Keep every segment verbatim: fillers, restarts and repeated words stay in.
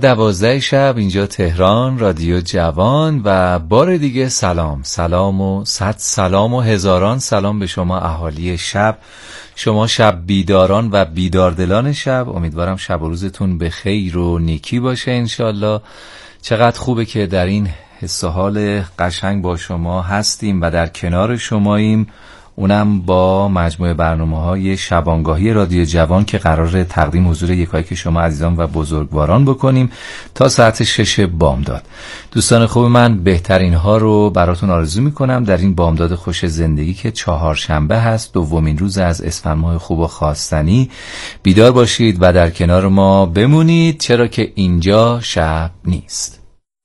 دوازده شب اینجا تهران، رادیو جوان. و بار دیگه سلام سلام و صد سلام و هزاران سلام به شما اهالی شب، شما شب بیداران و بیداردلان شب. امیدوارم شب و روزتون به خیر و نیکی باشه انشالله. چقدر خوبه که در این حس و حال قشنگ با شما هستیم و در کنار شماییم، اونم با مجموعه برنامه‌های شبانگاهی رادیو جوان که قراره تقدیم حضور یکایک شما عزیزان و بزرگواران بکنیم تا ساعت شش بامداد. دوستان خوب من، بهترین ها رو براتون آرزو میکنم در این بامداد خوش زندگی که چهارشنبه هست، دومین روز از اسفند ماه خوب و خواستنی. بیدار باشید و در کنار ما بمونید، چرا که اینجا شب نیست.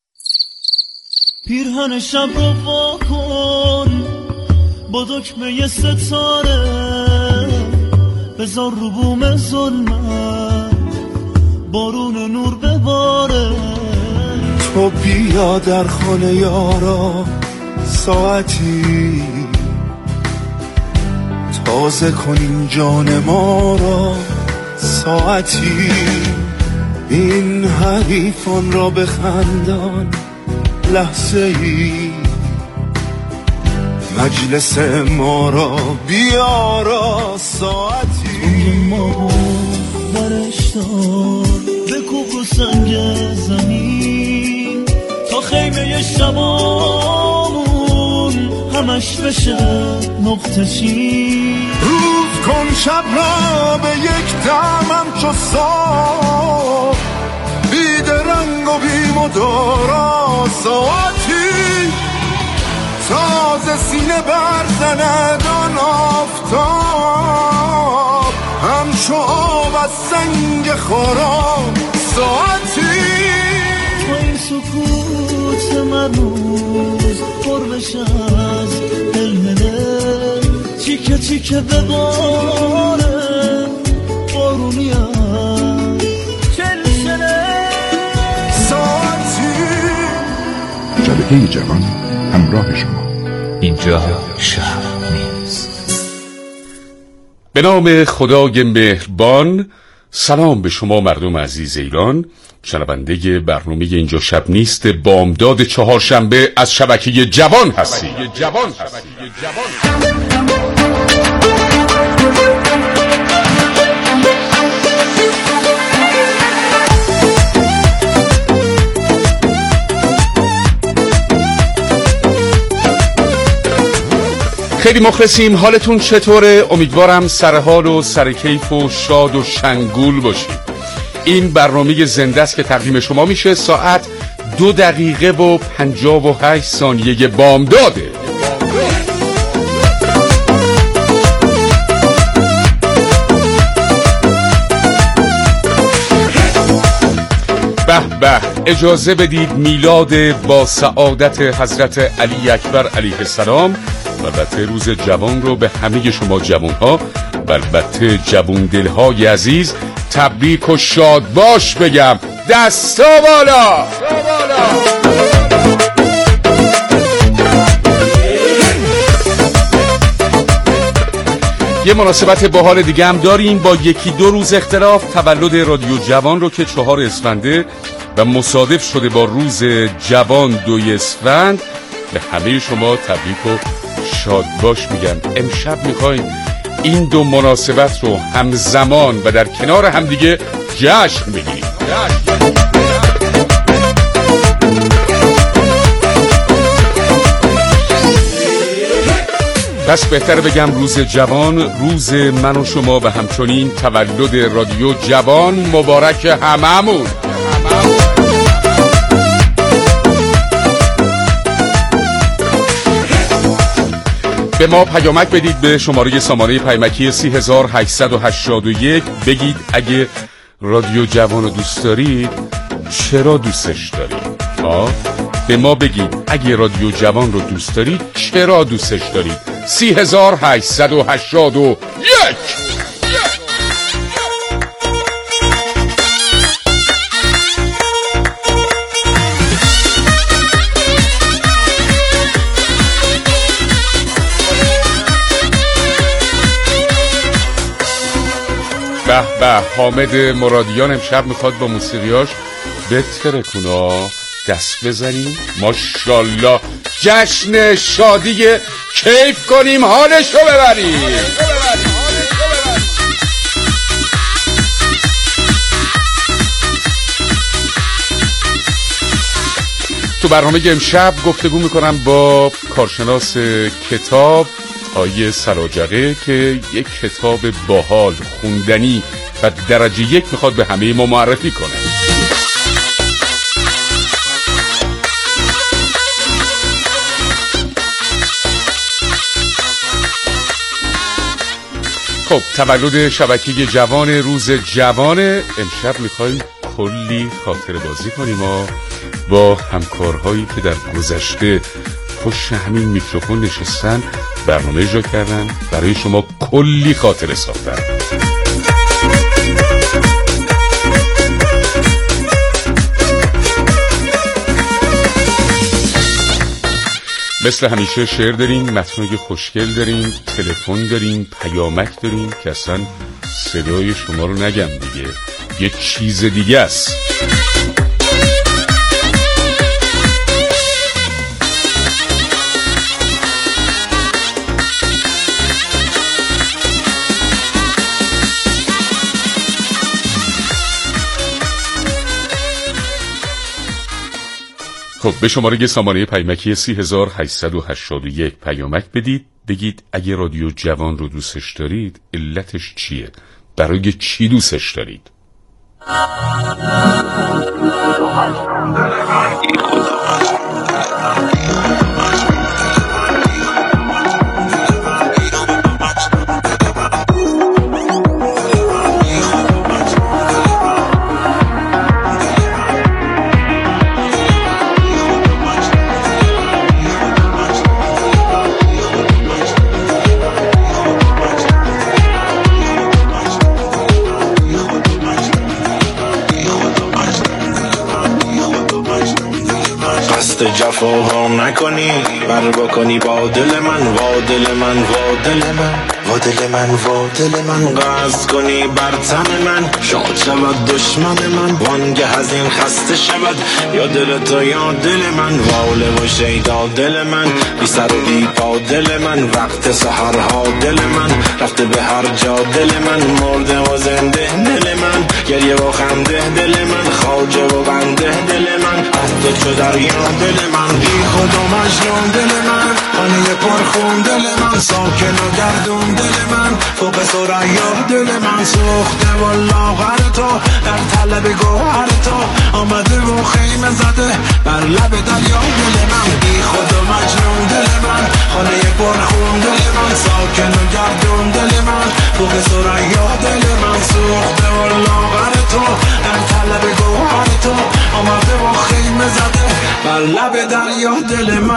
پیرهن شب رو واکن با دکمه ستاره، بذار رو بوم ظلمت بارون نور بباره. تو بیا در خانه یارا ساعتی، تازه کنین جان ما را ساعتی. این حریفان را بخندان لحظه ای، مجلس ما را بیارا ساعتی. توی ما برشتار بکوب رو سنگ زمین تا خیمه شبامون همش بشه نقطه چین. روز کن شب را به یک دمم چو صبح، بید رنگ و بیم و دارا ساعتی. تازه سینه برزند آن آفتاب، همچو آب از سنگ خارا ساعتی. تو این سکوت مرموز پر بشه از علم دل، چیکه چیکه بباره بارونی هم چلشنه ساعتی. شبکه جوان همراه شما، اینجا شب نیست. به نام خدای مهربان. سلام به شما مردم عزیز ایران، شنونده برنامه اینجا شب نیست بامداد چهارشنبه از شبکه جوان هستی. جوان هستی. خیلی مخلصیم. حالتون چطوره؟ امیدوارم سرحال و سرکیف و شاد و شنگول باشید. این برنامه زنده است که تقدیم شما میشه ساعت دو دقیقه و پنجاه و هشت ثانیه بامداده. به به، اجازه بدید میلاد با سعادت حضرت علی اکبر علیه السلام و البته روز جوان رو به همه شما جوان‌ها و البته جوان دل‌های عزیز تبریک و شاد باش بگم. دستا بالا. یه مناسبت باحال دیگه هم داریم با یکی دو روز اختلاف، تولد رادیو جوان رو که چهار اسفنده و مصادف شده با روز جوان دوی اسفند. به همه شما تبریک و شاد باش میگم. امشب میخوایم این دو مناسبت رو همزمان و در کنار همدیگه جشن بگیریم. پس بهتر بگم روز جوان، روز من و شما و همچنین تولد رادیو جوان مبارک هممون. به ما پیامک بدید به شماره سامانه پیامکی سه هزار و هشتصد و هشتاد و یک. بگید اگه رادیو جوان رو دوست دارید چرا دوستش دارید. آه به ما بگید اگه رادیو جوان رو دوست دارید چرا دوستش دارید. سه هزار و هشتصد و هشتاد و یک. به به، حامد مرادیان امشب میخواد با موسیقیاش بترکونا دست بزنیم ماشاءالله جشن شادی کیف کنیم حالشو ببریم. تو برنامه امشب گفتگو میکنم با کارشناس کتاب آیه سراجقه که یک کتاب باحال خوندنی و درجه یک میخواد به همه ما معرفی کنه. خب تولد شبکه جوان روز جوانه. امشب میخوایم کلی خاطر بازی کنیم و با همکارهایی که در گذشته پشت همین میکروفون نشستن برنامه اجرا کردن برای شما کلی خاطره ساختن. مثل همیشه شعر داریم، متنای خوشگل داریم، تلفن داریم، پیامک داریم که اصلا صدای شما رو نگم دیگه یه چیز دیگه است. خب به شماره سامانه پیامکی سی هزار و هشتصد و هشتاد و یک پیامک بدید، بگید اگه رادیو جوان رو دوستش دارید علتش چیه، برای چی دوستش دارید. جفاها نکنی بر بکنی با دل من وا دل من وا دل من وا دل من وا دل من قصد کنی بر تن من شاد شود دشمن من وانگه از این خسته شود یا دل تو یا دل من واله و شیدا دل من بی سر و بی پا دل من وقت سحرها دل من رفته به هر جا دل من مرده و زنده دل من گریه و خنده دل من خواجه و بنده دل من عهد چو دریا دل من بی خود و مجنون دل من خانه پرخون دل من ساکن و گردون دل من فوق ثریا دل من سوخته و لاغر تو در طلب گوهر تو آمده و خیمه زده بر لب دریا دل من بی خود و مجنون دل من خانه پرخون دل من ساکن و گردون دل من فوق ثریا دل من سوخته و لاغر تو در طلب گوهر تو آمده و خیمه زده بر لب دریا دل من.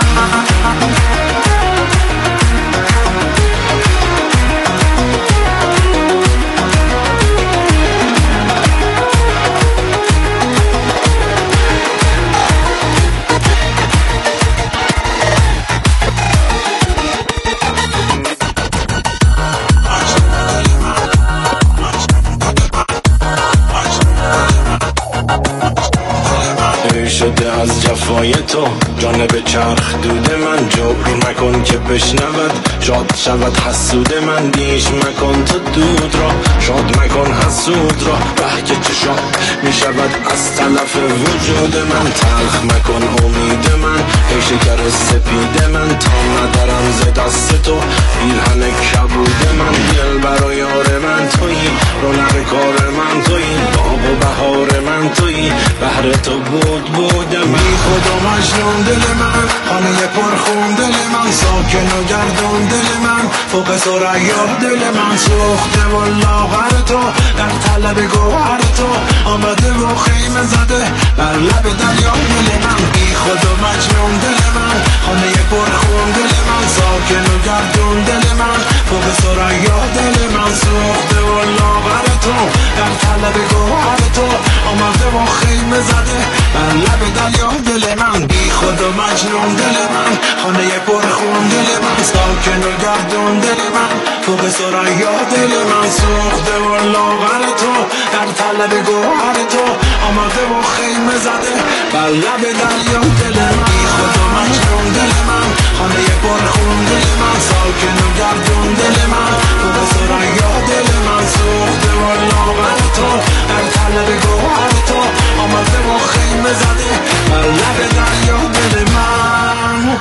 شده از جفای تو جانب چرخ دود من جبر نکن که بشنود شاد شود حسود من بیش مکن تو دود را شاد مکن حسود را بحک چه شاد می شود از طرف وجود من تلخ مکن امید من ای شکر سپید من تا ندارم ز دست تو پیرهن کبود من دل برای یار من تویی رونق کار من تویی باغ و بهار من تویی بهر تو بود بودم بی خود و مجنون دل من خانه پرخون دل من ساکن و گردون دل من فوق ثریا دل من سوخته و لاغر تو در طلب گوهر تو آمده و خیمه زده بر لب دریا دل من بی خود و مجنون دل من خانه پرخون دل من ساکن و گردون دل من فوق ثریا دل من سوخته و لاغر تو در طلب گوهر تو آمده و خیمه زده بر لب دریا دل من بی خود و مجنون دل من خانه پرخون دل من ساکن و گردون دل من فوق ثریا دل من سوخته و لاغر تو در طلب گوهر تو آماده و خیمه زده بر لب دریا دل من بی خود و مجنون دل من خانه پرخون دل من ساکن و گردون دل من فوق ثریا دل من سوخته و لاغر تو در طلب گوهر تو آماده و خیمه زده بر لب دریا دل من.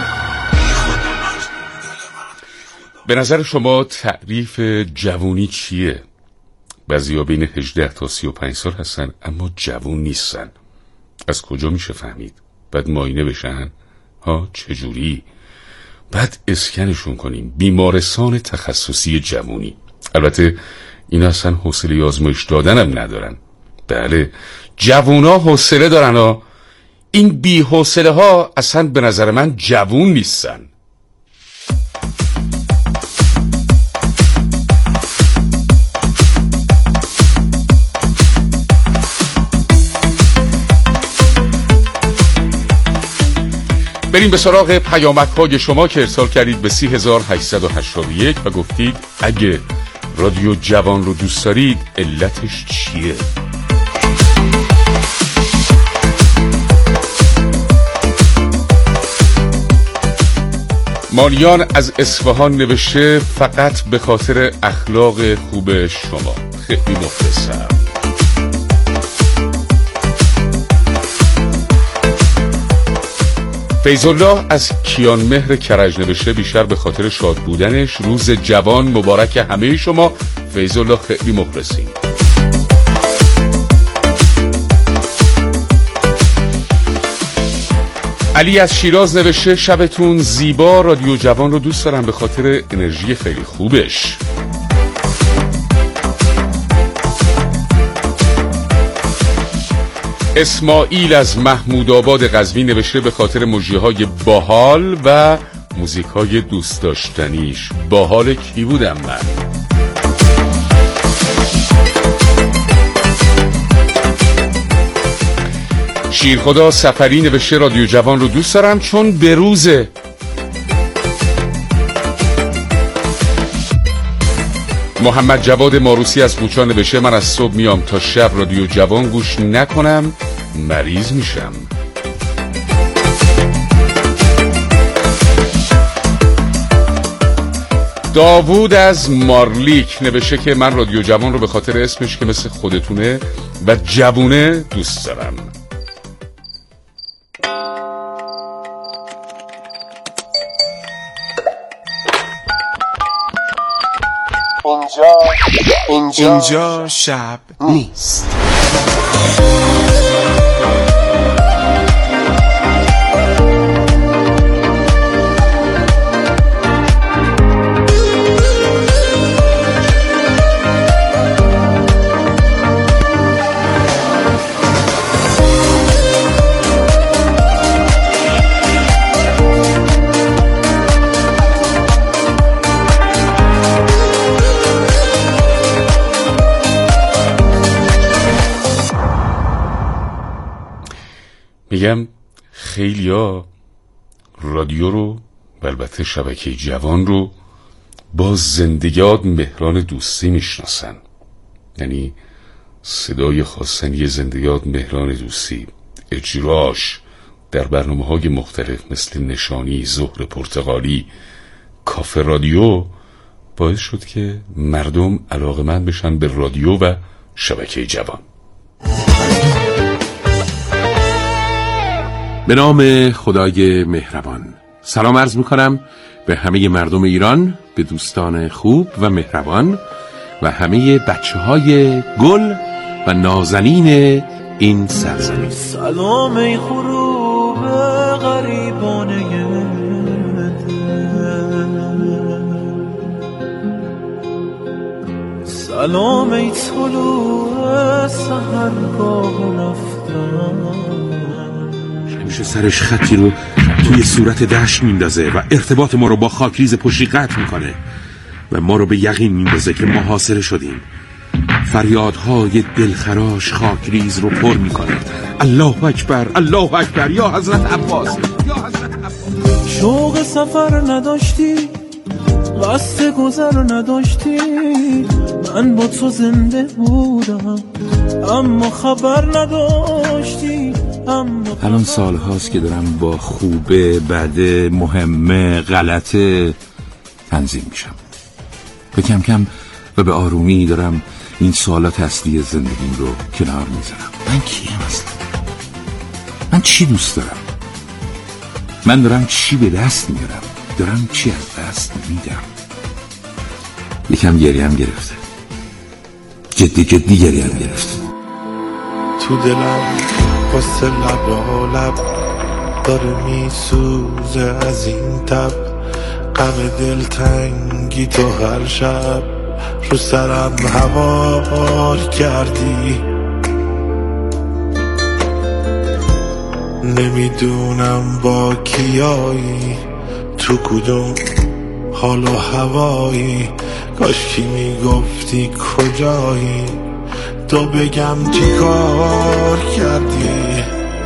به نظر شما تعریف جوونی چیه؟ بعضیا بین هجده تا سی و پنج سال هستن اما جوون نیستن. از کجا میشه فهمید؟ بعد معاینه بشن؟ ها چجوری؟ بعد اسکنشون کنیم. بیمارستان تخصصی جوونی. البته اینا اصلا حوصله آزمایش دادنم ندارن. بله جوونا حوصله دارن ها. این بی حوصله ها اصلا به نظر من جوون نیستن. بریم به سراغ پیامک‌های شما که ارسال کردید به سی هزار و هشتصد و هشتاد و یک و گفتید اگه رادیو جوان رو دوست دارید علتش چیه؟ مالیان از اصفهان نوشته فقط به خاطر اخلاق خوب شما. خیلی مخلصم. فیض‌الله از کیان مهر کرج نوشته بیشتر به خاطر شاد بودنش. روز جوان مبارک همه شما. فیض‌الله خیلی مخلصیم. علی از شیراز نوشته شبتون زیبا. رادیو جوان رو دوست دارم به خاطر انرژی خیلی خوبش. اسماعیل از محمود آباد قزوین نوشته به خاطر مجریهای باحال و موزیکای دوست داشتنیش. باحال کی بودم من؟ شیرخدا سفری نوشته رادیو جوان رو دوست دارم چون بروزه. محمد جواد ماروسی از بوچان نوشته من از صبح میام تا شب رادیو جوان گوش نکنم مریض میشم. داوود از مارلیک نوشته که من رادیو جوان رو به خاطر اسمش که مثل خودتونه و جوونه دوست دارم. اینجا اینجا شب نیست. میگم خیلیا رادیو رو و البته شبکه جوان رو با زندگیات مهران دوستی میشناسن. یعنی صدای خواستنی زندگیات مهران دوستی، اجراش در برنامه های مختلف مثل نشانی، ظهر پرتغالی، کافه رادیو باعث شد که مردم علاقه‌مند بشن به رادیو و شبکه جوان. به نام خدای مهربان سلام عرض میکنم به همه مردم ایران، به دوستان خوب و مهربان و همه بچه های گل و نازنین این سرزمین. سلام ای غروب غریبانه سلام ای طلوع سحرگاه رفتن. همیشه سرش خطی رو توی صورت دشت میندازه و ارتباط ما رو با خاکریز پشتی قطع میکنه و ما رو به یقین میندازه که ما حاصل شدیم. فریادهای دلخراش خاکریز رو پر می کند. الله اکبر، الله اکبر، یا حضرت عباس، یا حضرت عباس. شوق سفر نداشتی، قصد گذر نداشتی، من با تو زنده بودم اما خبر نداشتی. اما الان سال هاست که دارم با خوبه، بده، مهمه، غلطه تنظیم میشم. به کم کم و به آرومی دارم این سوالات اصلی زندگیم رو کنار میذارم. من کیم اصلا؟ من چی دوست دارم؟ من دارم چی به دست میارم؟ دارم چی از دست میدم؟ یکم گریم گرفته، جدی جدی گریم گرفته. تو دلم واسه لب لب داره میسوزه از این تب، غم دلتنگی تو هر شب رو سرم هوار کردی. نمیدونم با کیایی، تو کدوم حال و هوایی، کاش کی میگفتی کجایی، تو بگم چی کار کردی.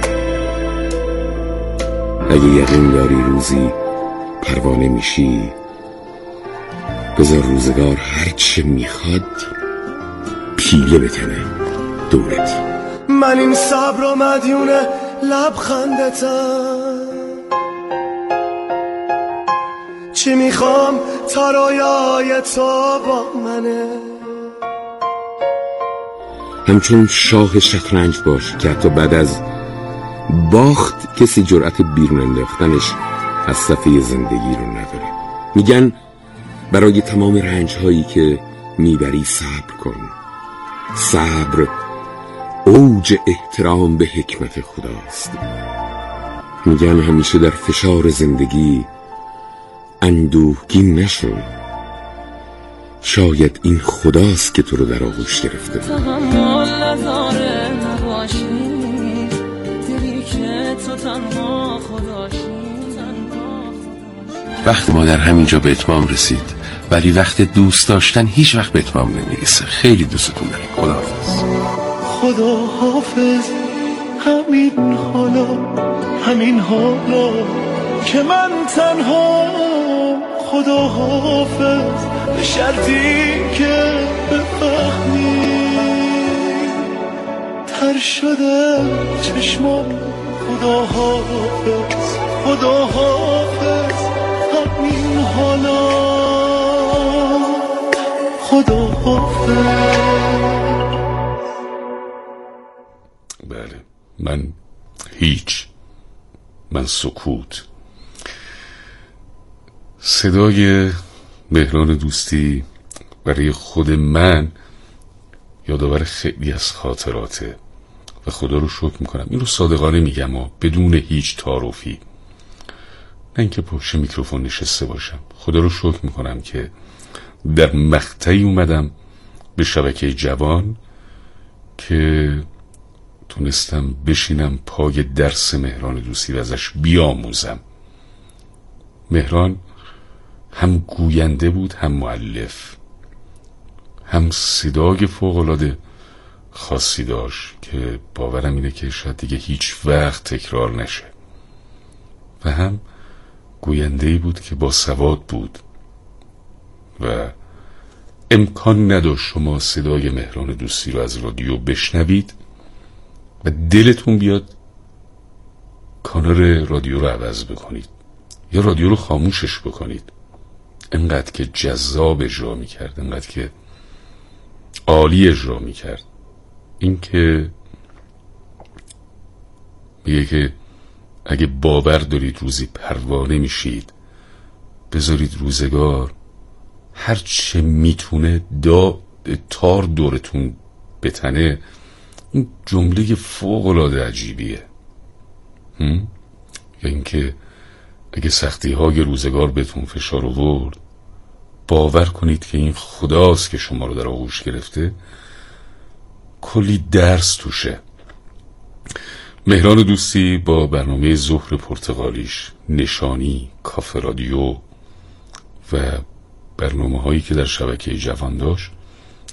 اگه یقین داری روزی پروانه میشی، بذار روزگار هرچه میخواد پیله بکنه دورت. من این صبر و مدیونه لبخندتم، چی میخوام تا رویای تو با منه. همچون شاه شطرنج باش که حتی بعد از باخت کسی جرأت بیرون انداختنش از صفحه زندگی رو نداره. میگن برای تمام رنج هایی که میبری صبر کن. صبر اوج احترام به حکمت خداست. میگن همیشه در فشار زندگی اندوهگین نشو، شاید این خداست که تو رو در آغوش گرفته. وقت ما در همینجا به اتمام رسید، ولی وقت دوست داشتن هیچ وقت به اتمام نمیرسه. خیلی دوستتون دارم. خداحافظ. خدا حافظ. همین حالا، همین حالا که من تنها. خدا حافظ به شرطی که بفهمی تر شده چشمام. خدا حافظ، خدا حافظ. همین حالا، خدا حافظ. بله، من هیچ، من سکوت. صدای مهران دوستی برای خود من یادآور خیلی از خاطراته و خدا رو شکر میکنم. این رو صادقانه میگم و بدون هیچ تعارفی، نه اینکه پشت میکروفون نشسته باشم. خدا رو شکر میکنم که در مقطعی اومدم به شبکه جوان که تونستم بشینم پای درس مهران دوستی و ازش بیاموزم. مهران هم گوینده بود، هم مؤلف، هم صدای فوق‌العاده خاصی داشت که باورم اینه که شاید دیگه هیچ وقت تکرار نشه، و هم گوینده‌ای بود که با سواد بود و امکان نداشت شما صدای مهران دوستی رو از رادیو بشنوید و دلتون بیاد کانال رادیو رو عوض بکنید یا رادیو رو خاموشش بکنید. انقدر که جذاب اجرا میکرد، انقدر که عالی اجرا میکرد. این که میگه که اگه باور دارید روزی پروانه میشید، بذارید روزگار هر چه میتونه دا تار دورتون بتنه. این جمله فوق‌العاده عجیبیه. یا اینکه اگه سختی های روزگار بهتون فشار آورد، باور کنید که این خداست که شما رو در آغوش گرفته. کلی درس توشه. مهران دوستی با برنامه ظهر پرتغالیش، نشانی، کافه رادیو و برنامه هایی که در شبکه جوان داشت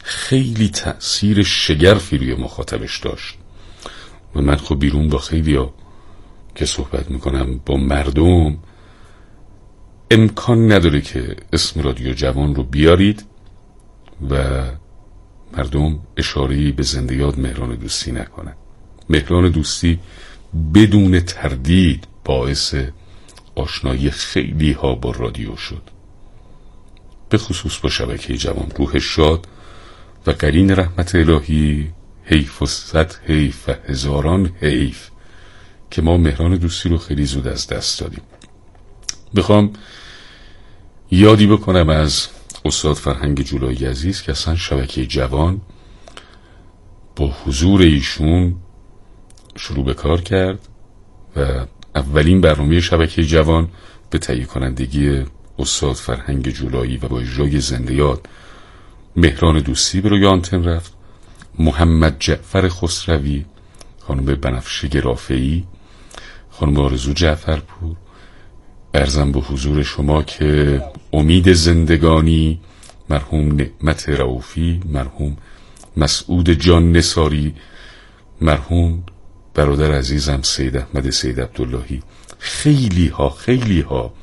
خیلی تأثیر شگرفی روی مخاطبش داشت و من خب بیرون با خیلی ها که صحبت میکنم با مردم، امکان نداره که اسم رادیو جوان رو بیارید و مردم اشاره‌ای به زنده یاد مهران دوستی نکنن. مهران دوستی بدون تردید باعث آشنایی خیلی ها با رادیو شد، به خصوص با شبکه جوان. روحش شاد و قرین رحمت الهی. حیف و صد حیف و هزاران حیف که ما مهران دوستی رو خیلی زود از دست دادیم. بخوام یادی بکنم از استاد فرهنگ جولایی عزیز که اصلا شبکه جوان با حضور ایشون شروع به کار کرد و اولین برنامه شبکه جوان به تهیه کنندگی استاد فرهنگ جولایی و با اجرای زنده یاد مهران دوستی به روی آنتن رفت. محمد جعفر خسروی، خانم بنفشه رافعی، خانم آرزو جعفرپور، عرضم به حضور شما که امید زندگانی، مرحوم نعمت رؤوفی، مرحوم مسعود جان نصاری، مرحوم برادر عزیزم سید احمد سید عبداللهی، خیلی ها خیلی ها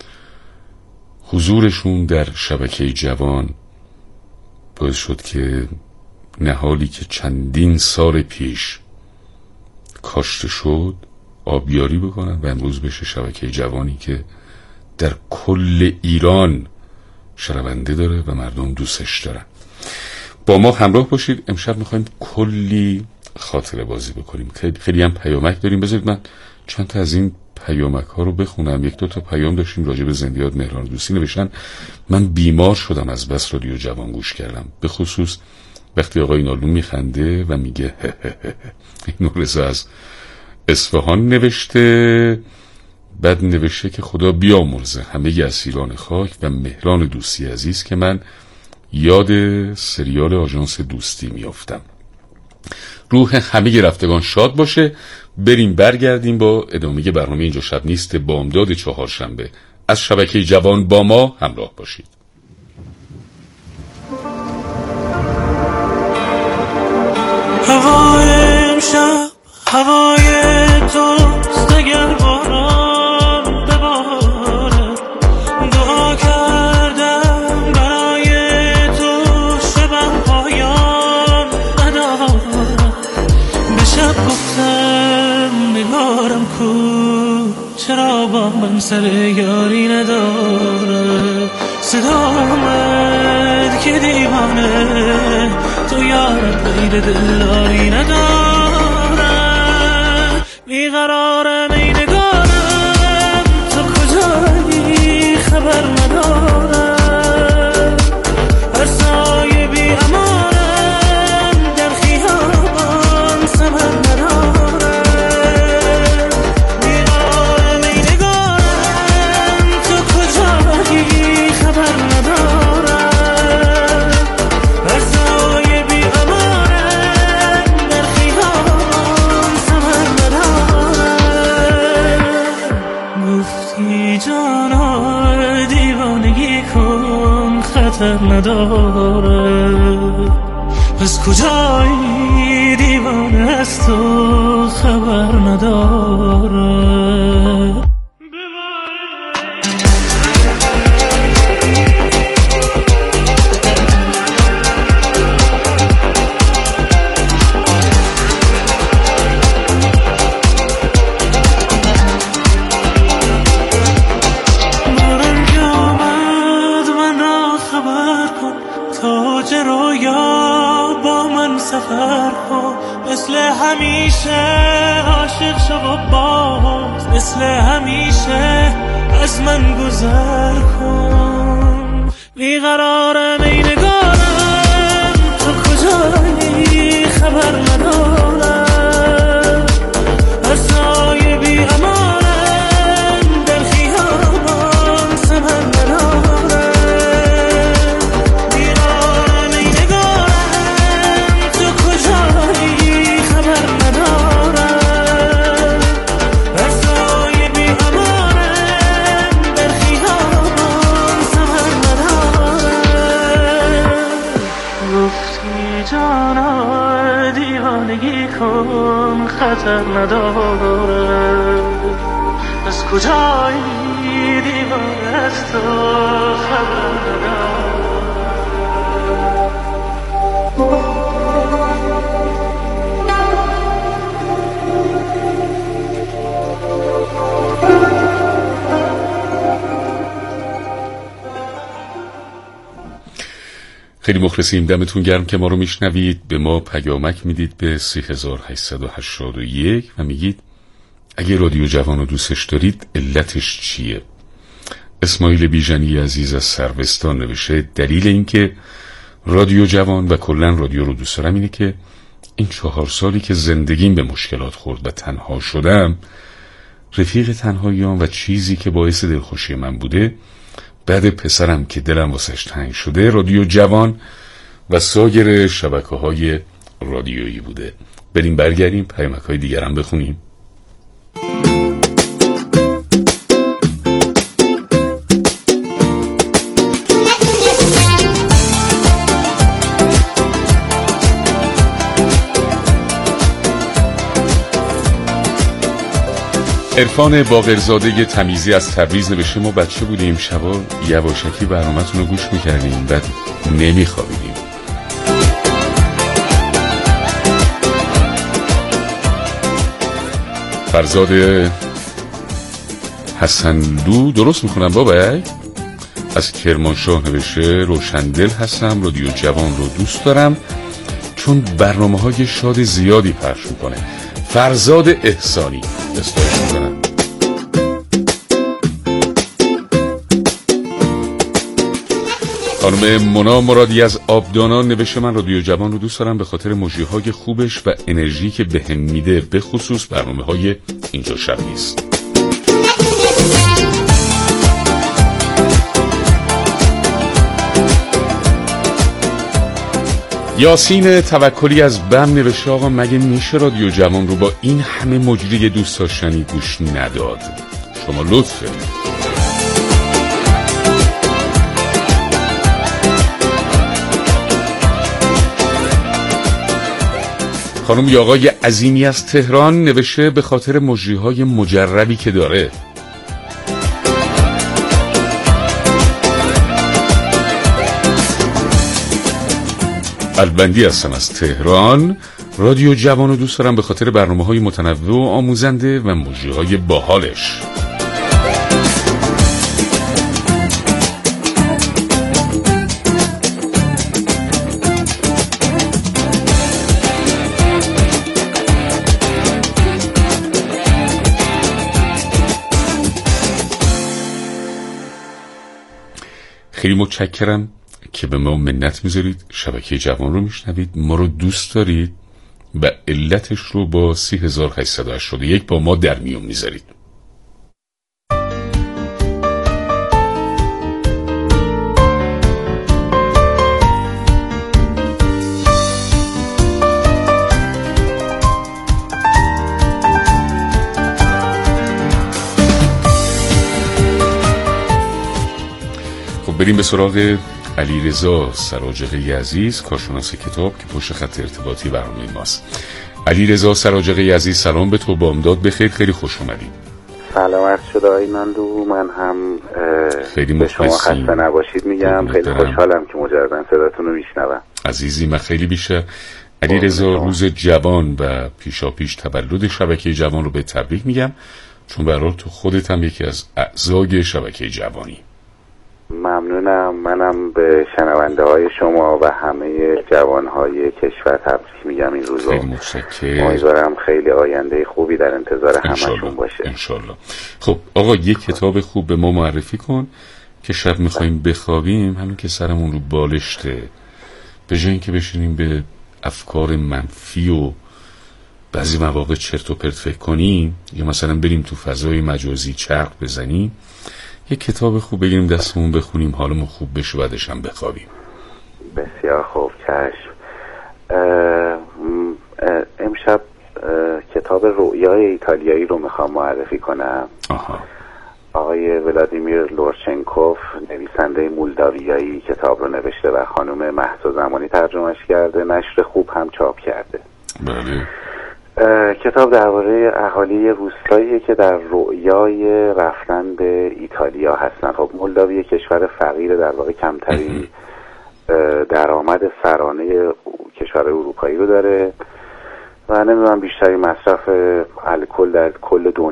حضورشون در شبکه جوان باعث شد که نهالی که چندین سال پیش کاشته شد آبیاری بکنن و امروز بشه شبکه جوانی که در کل ایران شنونده داره و مردم دوستش دارن. با ما همراه باشید. امشب میخوایم کلی خاطره بازی بکنیم. خیلی, خیلی هم پیامک داریم. بذارید من چند تا از این پیامک ها رو بخونم. یک دو تا پیام داشتیم راجع به زنده یاد مهران دوستی. نوشتن من بیمار شدم از بس رادیو جوان گوش کردم، به خصوص وقتی آقای نالون میخنده و میگه این رضا از اصفهان نوشته. بعد نوشته که خدا بیامرزه همه اسیران خاک و مهران دوستی عزیز که من یاد سریال آژانس دوستی میافتم. روح همه رفتگان شاد باشه. بریم برگردیم با ادامه برنامه اینجا شب نیست بامداد چهارشنبه. از شبکه جوان با ما همراه باشید. هوای امشب هوای توست، اگر باران بباره دعا کردم برای تو شبم پایان نداره. به شب گفتم نگارم کو چرا با من سر یاری نداره. صدا آمد که دیوانه تو یارت غیر دلداری نداره. بیقرارم ای نگارم تو کجایی خبر ندارم. هر سایه بی امانم در خیابان ثمر نداره. بیقرارم ای نگارم تو کجایی خبر ندارم. هر سایه بی امانم در خیابان ثمر نداره. گفتی جانا دیوانگی کن خطر نداره. پس کجایی دیوانه از تو خبر نداره. سفر کن مثل همیشه عاشق شو و باز مثل همیشه از من گذر کن. بیقرارم ای نگارم تو کجایی خبر ندارم. هر سایه بی امانم در خیابان ثمر ندارم. سر نداره، از کجایی دیوار از تو خبر نداره. خیلی مخلصیم، دمتون گرم که ما رو میشنوید. به ما پیامک میدید به سه هزار و هشتصد و هشتاد و یک و میگید اگه رادیو جوان رو دوستش دارید علتش چیه؟ اسماعیل بیژنی عزیز از سروستان نوشته دلیل این که رادیو جوان و کلن رادیو رو دوست دارم اینه که این چهار سالی که زندگیم به مشکلات خورد و تنها شدم، رفیق تنهاییام و چیزی که باعث دلخوشی من بوده بعد پسرم که دلم واسش تنگ شده رادیو جوان و سایر شبکه‌های رادیویی بوده. بریم برگردیم پیامک‌های دیگر هم بخونیم. عرفان باقرزاده تمیزی از تبریز نوشته ما بچه بودیم شبا یواشکی برنامه‌تون رو گوش میکردیم بعد نمیخوابیدیم. فرزاد حسنلو درست میخونم بابا از کرمانشاه نوشته روشندل هستم، رادیو جوان رو دوست دارم چون برنامه های شاد زیادی پخش میکنه. فرزاد احسانی استایش میکنم. خانم مونا مرادی از آبدانان نوشته من رادیو جوان رو دوست دارم به خاطر مجریهای خوبش و انرژی که بهم میده، به خصوص برنامه های اینجا شب نیست. یاسین توکلی از بم نوشته آقا مگه میشه رادیو جوان رو با این همه مجری دوست داشتنی گوش نداد؟ شما لطف کنید. خانم یاقای عظیمی از تهران نوشته به خاطر مجریهای مجربی که داره. البندی هستم از تهران، رادیو جوان رو دوست دارم به خاطر برنامه‌های متنوع و آموزنده و مجریهای باحالش. خیلی متشکرم که به ما منت میذارید، شبکه جوان رو میشنوید، ما رو دوست دارید و علتش رو با سه هزار و هشتصد و هشتاد و یک با ما در میون میذارید. خب بریم به سراغ علیرضا سراجقی عزیز، کارشناس کتاب که پشت خط ارتباطی برنامه ماست. علیرضا سراجقی عزیز سلام به تو، بامداد بخیر، خیلی خوش اومدید. سلام عرض شده آقای نندو، من هم خیلی به شما خسته نباشید میگم. خیلی خوشحالم که مجددا صداتون رو میشنوم. عزیزی من خیلی بیشتر. علیرضا روز جوان و پیشا پیش تولد شبکه جوان رو به تبریک میگم، چون برای تو خودت هم یکی از اعضای شبکه جوانی. ممنونم. منم به شنونده های شما و همه جوان های کشور تبریک میگم این روزا. خیلی متشکرم. امیدوارم خیلی آینده خوبی در انتظار همشون باشه انشالله. خب آقا یک کتاب خوب به ما معرفی کن که شب میخواییم بخوابیم همین که سرمون رو بالشته، به جای اینکه بشینیم به افکار منفی و بعضی مواقع چرت و پرت فکر کنیم یا مثلا بریم تو فضای مجازی چرخ بزنیم، یک کتاب خوب بگیریم دستمون بخونیم حالمون خوب بشه بعدش هم بخوابیم. بسیار خوب چشم. امشب کتاب رویای ایتالیایی رو میخوام معرفی کنم. آها. آقای ولادیمیر لورچنکوف نویسنده مولداویایی کتاب رو نوشته و خانم مهسا زمانی ترجمهش کرده، نشر خوب هم چاپ کرده. بله. کتاب درباره اهالی روستاییه که در رؤیای رفتن به ایتالیا هستن. خب مولداوی کشور فقیر، در واقع کمترین درآمد سرانه کشور اروپایی رو داره و نمیدونم بیشتری مصرف الکل در کل دنیا